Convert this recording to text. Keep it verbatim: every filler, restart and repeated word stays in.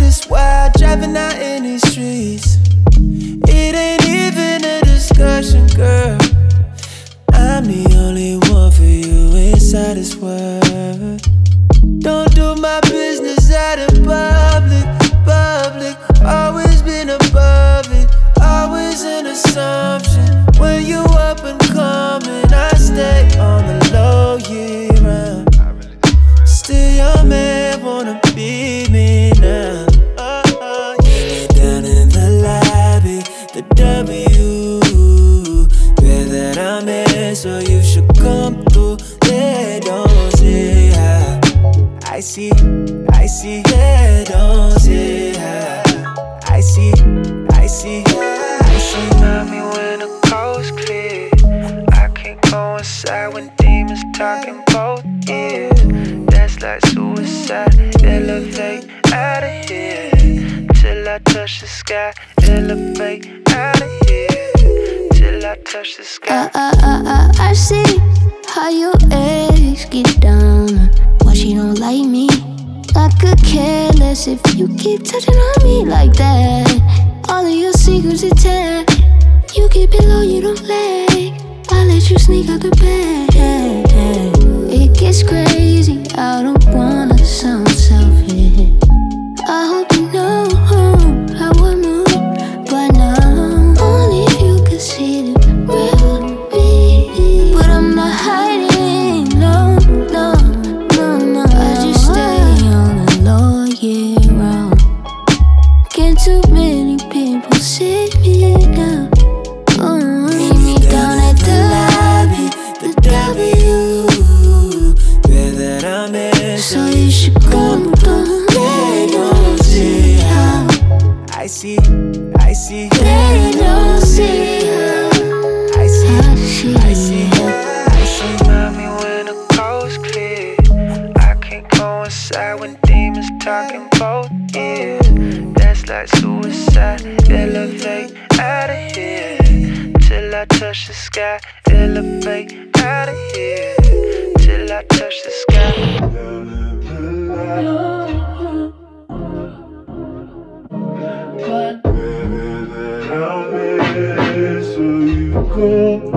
is wild, driving out in these streets. It ain't even a discussion, girl. I'm the only one for you inside this world. Don't do my business out in public, public. Always been above it, always an assumption. When you up and coming, I stay on the low year round. Still your man wanna be me now. Oh, oh, yeah. Down in the lobby, the W. Yeah, that I'm in, so you should come through. They don't see how I see, I see. They don't see how I see, I see, I see. Remind me when the coast clear. I can't go inside when demons talking both ears. That's like suicide. Elevate out of here till I touch the sky. Elevate out of here till I touch the sky. I, I, I, I, I see how your ex get down. Why she don't like me? I could care less if you keep touching on me like that. All of your secrets are tell. You keep it low, you don't lag. I let you sneak out the bed. It gets crazy, I don't wanna sound selfish. I hope you know how I move by now. Only if you could see the real me. But I'm not hiding, no, no, no, no. I just stay on the low year round. Get too many people see me now. Mm, meet me down at the lobby, the W. Yeah, that I'm in, So you should come through. they don't see how I see, I see. They don't see how I see, I see. I see, I see. Remind me when the coast clear. I can't go inside when demons talking both ears. That's like suicide. Elevate out of here till I touch the sky. Elevate out of here till I touch the sky. Baby, that I'm in, so you come